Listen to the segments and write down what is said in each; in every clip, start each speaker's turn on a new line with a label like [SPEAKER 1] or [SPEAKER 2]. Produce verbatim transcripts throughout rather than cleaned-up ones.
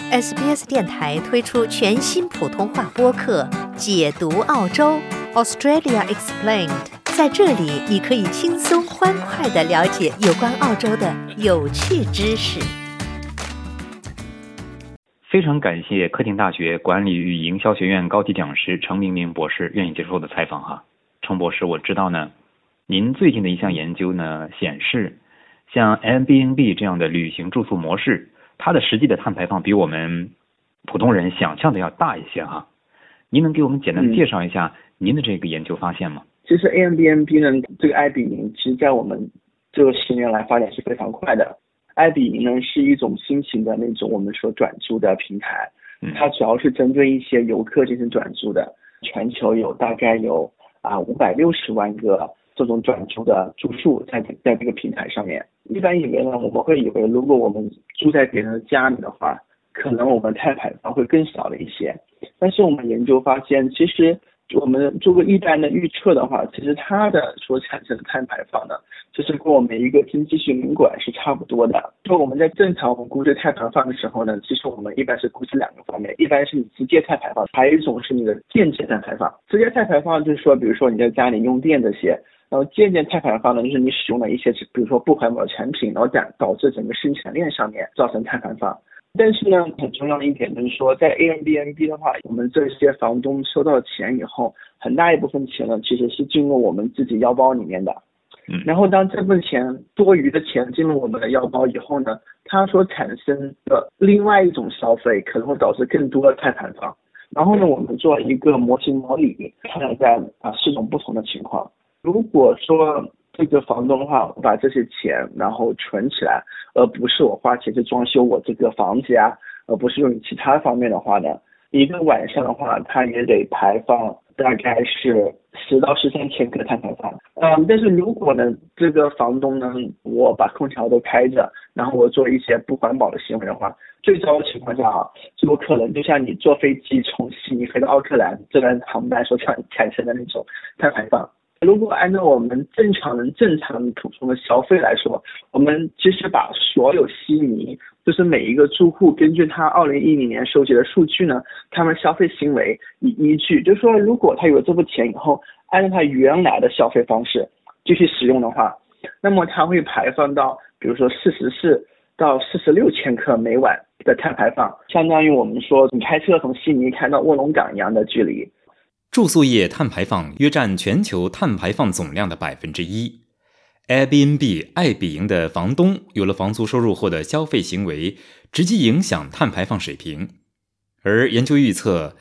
[SPEAKER 1] S B S 电台推出全新普通话播客《解读澳洲 Australia Explained》，在这里你可以轻松欢快地了解有关澳洲的有趣知识。
[SPEAKER 2] 非常感谢科廷大学管理与营销学院高级讲师程明明博士愿意接受我的采访哈。程博士，我知道呢，您最近的一项研究呢显示，像 Airbnb 这样的旅行住宿模式，它的实际的碳排放比我们普通人想象的要大一些哈。您能给我们简单的介绍一下您的这个研究发现吗？
[SPEAKER 3] 嗯、其实 Airbnb 呢，这个爱彼迎，其实在我们这个十年来发展是非常快的。爱彼迎呢是一种新型的那种我们说转租的平台，它主要是针对一些游客进行转租的。全球有大概有啊五百六十万个这种转租的住宿在在这个平台上面。一般以为呢，我们会以为如果我们住在别人的家里的话，可能我们碳排放会更少的一些。但是我们研究发现，其实我们做个一般的预测的话，其实它的所产生的碳排放呢，其实跟我们一个经济型旅馆是差不多的。就我们在正常我们估计碳排放的时候呢，其实我们一般是估计两个方面，一般是你直接碳排放，还有一种是你的间接碳排放。直接碳排放就是说，比如说你在家里用电这些。然后间接碳排放呢，就是你使用了一些比如说不环保的产品，然后导导致整个生产链上面造成碳排放。但是呢，很重要的一点就是说，在 Airbnb 的话，我们这些房东收到钱以后，很大一部分钱呢，其实是进入我们自己腰包里面的。
[SPEAKER 2] 嗯。
[SPEAKER 3] 然后当这份钱多余的钱进入我们的腰包以后呢，它所产生的另外一种消费可能会导致更多的碳排放。然后呢，我们做一个模型模拟，看在啊四种不同的情况。如果说这个房东的话，我把这些钱然后存起来，而不是我花钱去装修我这个房子呀，而不是用于其他方面的话呢，一个晚上的话，它也得排放大概是十到十三千克碳排放。嗯，但是如果呢，这个房东呢，我把空调都开着，然后我做一些不环保的行为的话，最糟的情况下啊，就可能就像你坐飞机从悉尼飞到奥克兰这段航班所产产生的那种碳排放。如果按照我们正常人正常普通的消费来说，我们其实把所有悉尼，就是每一个住户根据他二零一零年收集的数据呢，他们消费行为以依据，就是说如果他有了这笔钱以后，按照他原来的消费方式继续使用的话，那么他会排放到比如说四十四到四十六千克每晚的碳排放，相当于我们说你开车从悉尼开到卧龙岗一样的距离。
[SPEAKER 4] 住宿业碳排放约占全球碳排放总量的百分之一。Airbnb 爱彼迎的房东有了房租收入后的消费行为，直接影响碳排放水平。而研究预测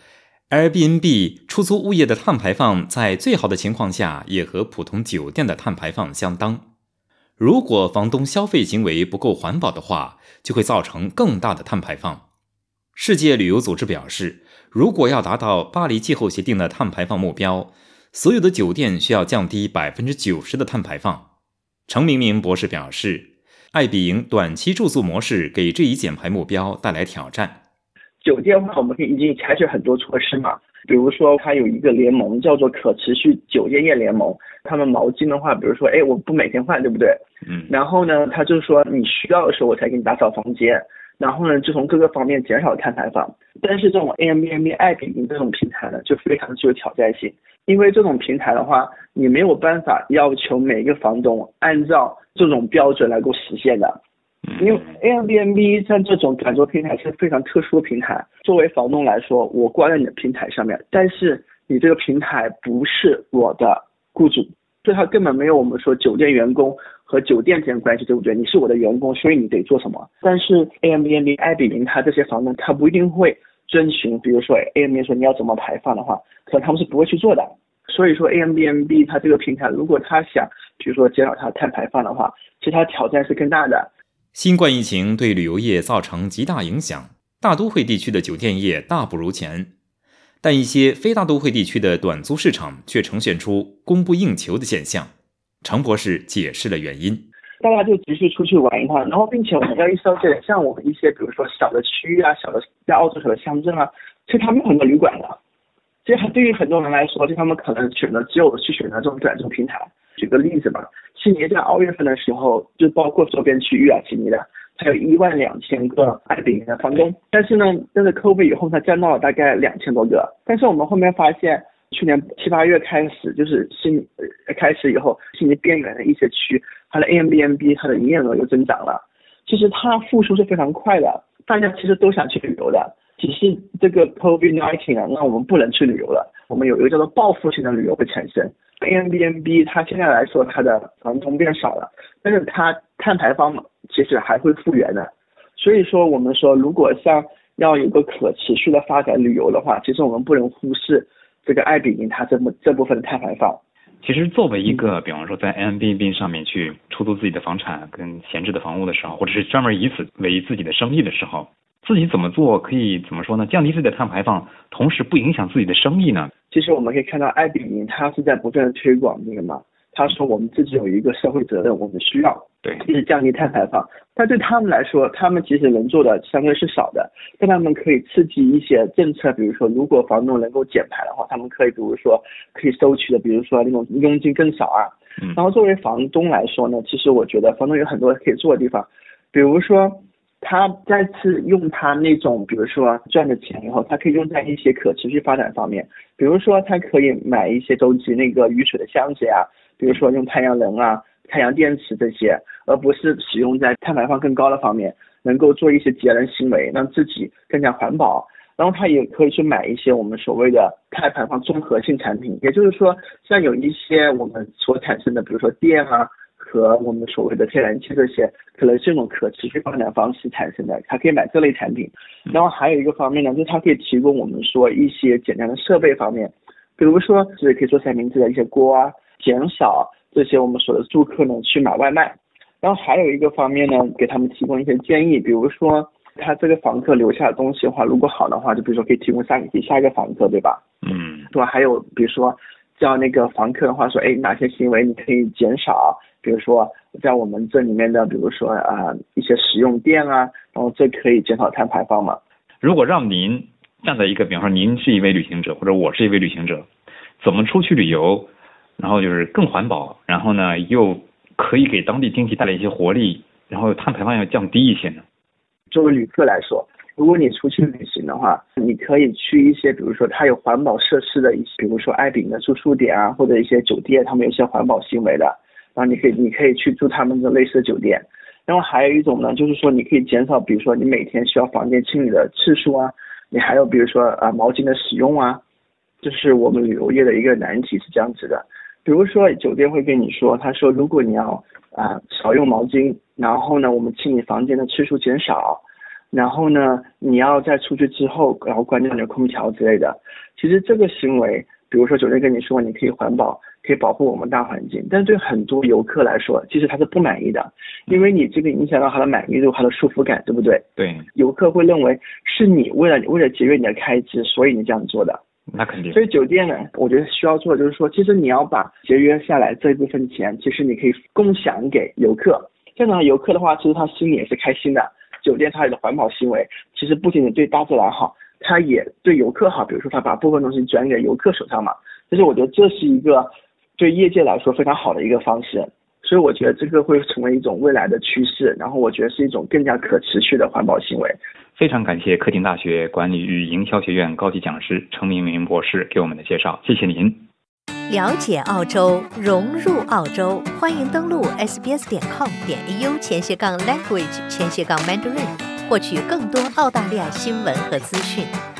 [SPEAKER 4] ，Airbnb 出租物业的碳排放在最好的情况下也和普通酒店的碳排放相当。如果房东消费行为不够环保的话，就会造成更大的碳排放。世界旅游组织表示，如果要达到巴黎气候协定的碳排放目标，所有的酒店需要降低 百分之九十 的碳排放。程明明博士表示，爱彼迎短期住宿模式给这一减排目标带来挑战。
[SPEAKER 3] 酒店的话，我们可以已经采取很多措施嘛，比如说它有一个联盟叫做可持续酒店业联盟，他们毛巾的话，比如说哎我不每天换，对不对？
[SPEAKER 2] 嗯。
[SPEAKER 3] 然后呢，他就是说你需要的时候我才给你打扫房间。然后呢，就从各个方面减少碳排放。但是这种 Airbnb 爱彼迎这种平台呢，就非常具有挑战性，因为这种平台的话，你没有办法要求每个房东按照这种标准来够实现的。因为 Airbnb 像这种短租平台是非常特殊的平台，作为房东来说，我挂在你的平台上面，但是你这个平台不是我的雇主，所以它根本没有我们说酒店员工和酒店之间关系，对不对？你是我的员工，所以你得做什么？但是 Airbnb 爱彼迎它这些房东，他不一定会遵循，比如说 Airbnb 说你要怎么排放的话，可能他们是不会去做的。所以说 Airbnb 它这个平台，如果他想比如说减少它的碳排放的话，其实它挑战是更大的。
[SPEAKER 4] 新冠疫情对旅游业造成极大影响，大都会地区的酒店业大不如前，但一些非大都会地区的短租市场却呈现出供不应求的现象。程博士解释了原因。
[SPEAKER 3] 大家就急需出去玩一趟，然后并且我们要意识到这点，像我们一些比如说小的区域啊，小的在澳洲小的乡镇啊，其实他们有很多旅馆的。其实对于很多人来说，就他们可能选择只有去选择这种短租平台。举个例子吧，悉尼在二月份的时候，就包括周边区域啊，悉尼的还有一万两千个爱彼迎的房东。但是呢，但是 COVID 以后它降到了大概两千多个。但是我们后面发现，去年七八月开始，就是新呃开始以后，悉尼边缘的一些区，它的 Airbnb 它的营业额又增长了。其实它复苏是非常快的，大家其实都想去旅游的，只是这个 COVID 十九 啊，让我们不能去旅游了。我们有一个叫做报复性的旅游会产生。Airbnb 它现在来说它的房东变少了，但是它碳排放其实还会复原的。所以说我们说，如果像要有个可持续的发展旅游的话，其实我们不能忽视这个爱彼迎它这部这部分的碳排放。
[SPEAKER 2] 其实作为一个比方说在 Airbnb 上面去出租自己的房产跟闲置的房屋的时候，或者是专门以此为自己的生意的时候，自己怎么做可以怎么说呢？降低自己的碳排放，同时不影响自己的生意呢？
[SPEAKER 3] 其实我们可以看到爱彼迎它是在不断的推广这个嘛，他说我们自己有一个社会责任，我们需要
[SPEAKER 2] 对
[SPEAKER 3] 一直降低碳排放。但对他们来说，他们其实能做的相对是少的，但他们可以刺激一些政策，比如说如果房东能够减排的话，他们可以比如说可以收取的，比如说那种佣金更少啊。
[SPEAKER 2] 嗯、
[SPEAKER 3] 然后作为房东来说呢，其实我觉得房东有很多可以做的地方，比如说他再次用他那种比如说赚的钱以后，他可以用在一些可持续发展方面，比如说他可以买一些收集那个雨水的箱子呀，比如说用太阳能啊、太阳电池这些，而不是使用在碳排放更高的方面，能够做一些节能行为，让自己更加环保。然后他也可以去买一些我们所谓的碳排放综合性产品，也就是说像有一些我们所产生的比如说电啊和我们所谓的天然气，这些可能是这种可持续发展方式产生的，他可以买这类产品。然后还有一个方面呢，就是它可以提供我们说一些简单的设备方面，比如说是可以做三明治的一些锅啊，减少这些我们所的住客呢去买外卖。然后还有一个方面呢，给他们提供一些建议，比如说他这个房客留下的东西的话，如果好的话，就比如说可以提供下给下一个房客，对吧？
[SPEAKER 2] 嗯，
[SPEAKER 3] 对吧？还有比如说叫那个房客的话说，哎，哪些行为你可以减少？比如说在我们这里面的，比如说啊、呃、一些使用电啊，然后这可以减少碳排放嘛。
[SPEAKER 2] 如果让您站在一个，比方说您是一位旅行者，或者我是一位旅行者，怎么出去旅游，然后就是更环保，然后呢又可以给当地经济带来一些活力，然后碳排放要降低一些呢？
[SPEAKER 3] 作为旅客来说，如果你出去旅行的话，你可以去一些比如说它有环保设施的一些，比如说爱彼迎的住宿点啊，或者一些酒店，他们有一些环保行为的，然后你可以你可以去住他们的类似的酒店。然后还有一种呢，就是说你可以减少比如说你每天需要房间清理的次数啊，你还有比如说啊毛巾的使用啊，这是我们旅游业的一个难题，是这样子的。比如说酒店会跟你说，他说如果你要啊少用毛巾，然后呢我们清理房间的次数减少，然后呢你要在出去之后然后关掉你的空调之类的。其实这个行为，比如说酒店跟你说你可以环保，可以保护我们大环境，但对很多游客来说其实他是不满意的，因为你这个影响到他的满意度，他的舒服感，对不对？
[SPEAKER 2] 对，
[SPEAKER 3] 游客会认为是你为了为了节约你的开支，所以你这样做的。
[SPEAKER 2] 那肯定。
[SPEAKER 3] 所以酒店呢，我觉得需要做的就是说，其实你要把节约下来这一部分钱，其实你可以共享给游客。这样的游客的话，其实他心里也是开心的。酒店它的环保行为，其实不仅仅对大自然好，它也对游客好。比如说，他把部分东西转给游客手上嘛，其实我觉得这是一个对业界来说非常好的一个方式。所以我觉得这个会成为一种未来的趋势，然后我觉得是一种更加可持续的环保行为。
[SPEAKER 2] 非常感谢科廷大学管理与营销学院高级讲师程明明博士给我们的介绍，谢谢您。
[SPEAKER 1] 了解澳洲，融入澳洲，欢迎登录 s b s 点 com 点 a u 前斜杠 language 前斜杠 mandarin，获取更多澳大利亚新闻和资讯。